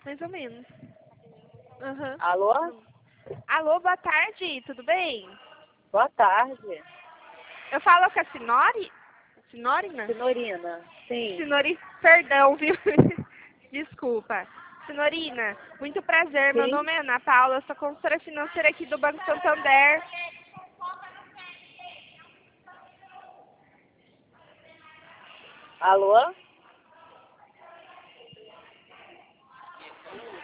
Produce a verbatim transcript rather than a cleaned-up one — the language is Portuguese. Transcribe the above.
mais ou menos. Aham. Alô? Alô, boa tarde, tudo bem? Boa tarde. Eu falo com a Sinori? Sinorina? Senhorina. Sim. Sinori, perdão, viu? Desculpa. Sinorina, muito prazer, meu Sim. nome é Ana Paula, eu sou consultora financeira aqui do Banco Santander. Alô?